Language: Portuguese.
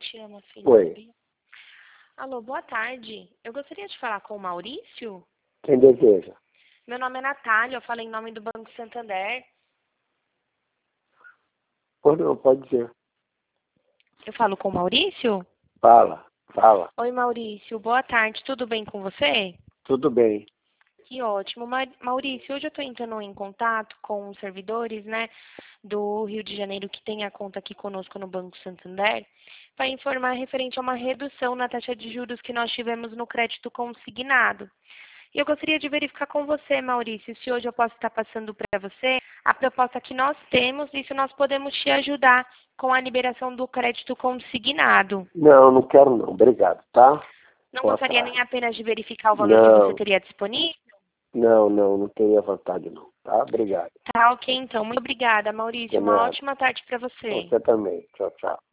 te ama, filho. Oi. Alô, boa tarde. Eu gostaria de falar com o Maurício. Quem deseja? Meu nome é Natália, eu falo em nome do Banco Santander. Pois não, pode dizer. Eu falo com o Maurício? Fala. Oi, Maurício, boa tarde. Tudo bem com você? Tudo bem. Que ótimo. Maurício, hoje eu estou entrando em contato com os servidores, né, do Rio de Janeiro que tem a conta aqui conosco no Banco Santander, para informar referente a uma redução na taxa de juros que nós tivemos no crédito consignado. E eu gostaria de verificar com você, Maurício, se hoje eu posso estar passando para você a proposta que nós temos e se nós podemos te ajudar com a liberação do crédito consignado. Não quero não. Obrigado, tá? Não Boa gostaria tarde. nem apenas de verificar o valor que você teria disponível? Não teria vontade não, tá? Obrigado. Tá, ok, então. Muito obrigada, De Maurício. Uma nada. ótima tarde para você. Você também. Tchau.